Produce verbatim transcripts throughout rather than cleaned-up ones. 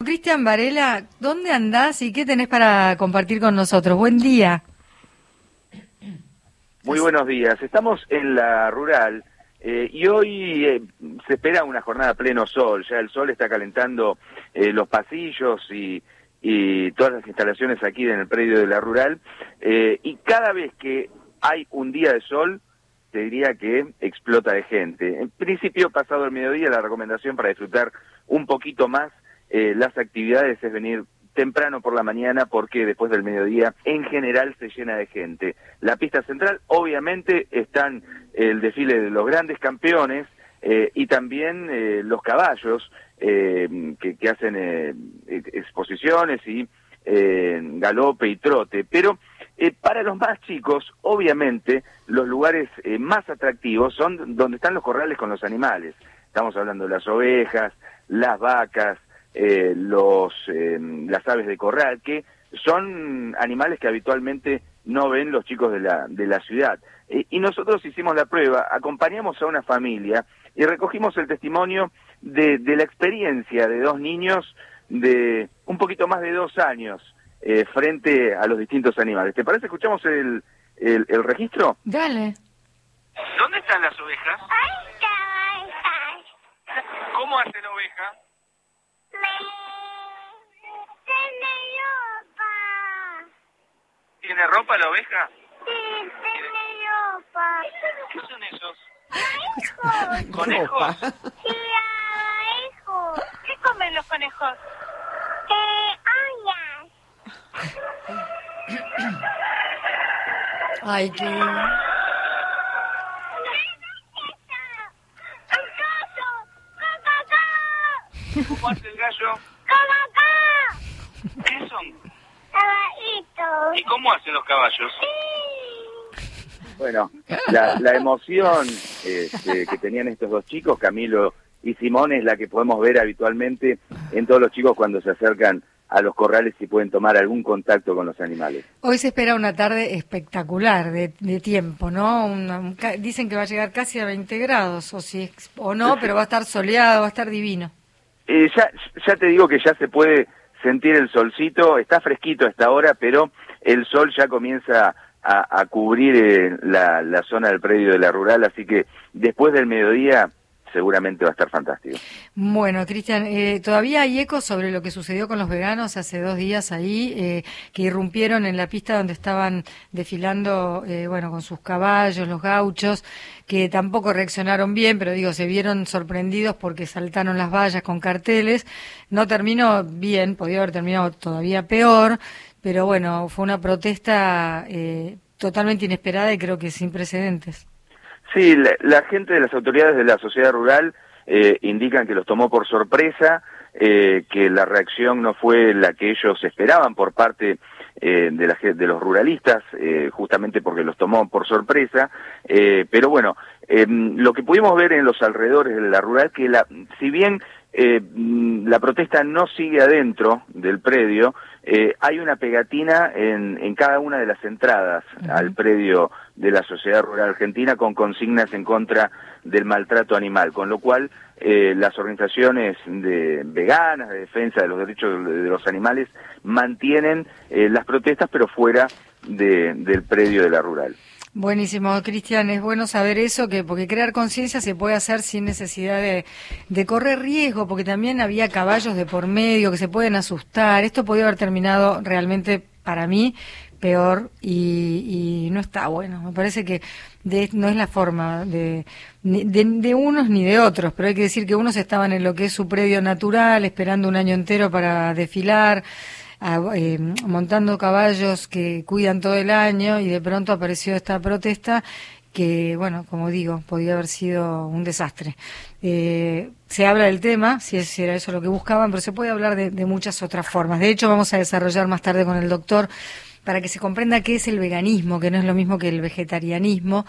Cristian Varela, ¿dónde andás y qué tenés para compartir con nosotros? Buen día. Muy buenos días. Estamos en la rural eh, y hoy eh, se espera una jornada a pleno sol. Ya el sol está calentando eh, los pasillos y, y todas las instalaciones aquí en el predio de la rural. Eh, y cada vez que hay un día de sol, te diría que explota de gente. En principio, pasado el mediodía, la recomendación para disfrutar un poquito más eh, las actividades es venir temprano por la mañana, porque después del mediodía en general se llena de gente. La pista central, obviamente, están el desfile de los grandes campeones eh, y también eh, los caballos eh, que, que hacen eh, exposiciones y eh, galope y trote, pero eh, para los más chicos, obviamente, los lugares eh, más atractivos son donde están los corrales con los animales. Estamos hablando de las ovejas, las vacas, eh, los eh, las aves de corral, que son animales que habitualmente no ven los chicos de la, de la ciudad. Eh, y nosotros hicimos la prueba, acompañamos a una familia y recogimos el testimonio de, de la experiencia de dos niños de un poquito más de dos años eh, frente a los distintos animales. ¿Te parece? ¿Escuchamos el, el, el registro? Dale. ¿Dónde están las ovejas? Ahí está, ahí está. ¿Cómo hace la oveja? Tiene ropa. ¿Tiene ropa la oveja? Sí, tiene ropa. ¿Qué son esos? Conejos. ¿Conejos? Sí, conejos. ¿Qué comen los conejos? Eh, ollas. Ay, qué... ¡Un gato! ¡Cacacá! ¿Cómo hace el gallo? ¡Cacacá! ¿Qué son? Caballito. ¿Y cómo hacen los caballos? Sí. Bueno, la, la emoción este, que tenían estos dos chicos, Camilo y Simón, es la que podemos ver habitualmente en todos los chicos cuando se acercan a los corrales y pueden tomar algún contacto con los animales. Hoy se espera una tarde espectacular de, de tiempo, ¿no? Una, un, dicen que va a llegar casi a veinte grados, o si es, o no, pero va a estar soleado, va a estar divino. Eh, ya, ya te digo que ya se puede sentir el solcito, está fresquito a esta hora, pero el sol ya comienza a, a cubrir eh, la, la zona del predio de la rural, así que después del mediodía seguramente va a estar fantástico. Bueno, Cristian, eh, todavía hay ecos sobre lo que sucedió con los veganos hace dos días ahí, eh, que irrumpieron en la pista donde estaban desfilando, eh, bueno, con sus caballos, los gauchos, que tampoco reaccionaron bien, pero digo, se vieron sorprendidos porque saltaron las vallas con carteles. No terminó bien, podía haber terminado todavía peor, pero bueno, fue una protesta eh, totalmente inesperada y creo que sin precedentes. Sí, la, la gente de las autoridades de la sociedad rural eh, indican que los tomó por sorpresa, eh, que la reacción no fue la que ellos esperaban por parte eh, de, la, de los ruralistas, eh, justamente porque los tomó por sorpresa, eh, pero bueno, eh, lo que pudimos ver en los alrededores de la rural, que la, si bien eh, la protesta no sigue adentro del predio, eh, hay una pegatina en, en cada una de las entradas uh-huh. al predio de la Sociedad Rural Argentina con consignas en contra del maltrato animal, con lo cual eh, las organizaciones de veganas, de defensa de los derechos de, de los animales, mantienen eh, las protestas, pero fuera de, del predio de la rural. Buenísimo, Cristian, es bueno saber eso, que porque crear conciencia se puede hacer sin necesidad de, de correr riesgo, porque también había caballos de por medio que se pueden asustar. Esto podría haber terminado realmente, para mí, peor y, y no está bueno. Me parece que de, no es la forma de, de, de unos ni de otros, pero hay que decir que unos estaban en lo que es su predio natural, esperando un año entero para desfilar, A, eh, montando caballos que cuidan todo el año, y de pronto apareció esta protesta que, bueno, como digo, podía haber sido un desastre. Eh, se habla del tema, si, es, si era eso lo que buscaban, pero se puede hablar de, de muchas otras formas. De hecho, vamos a desarrollar más tarde con el doctor para que se comprenda qué es el veganismo, que no es lo mismo que el vegetarianismo,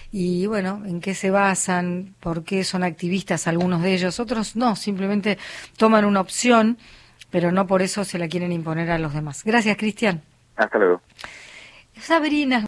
y bueno, en qué se basan, por qué son activistas algunos de ellos, otros no, simplemente toman una opción, pero no por eso se la quieren imponer a los demás. Gracias, Cristian. Hasta luego. Sabrina.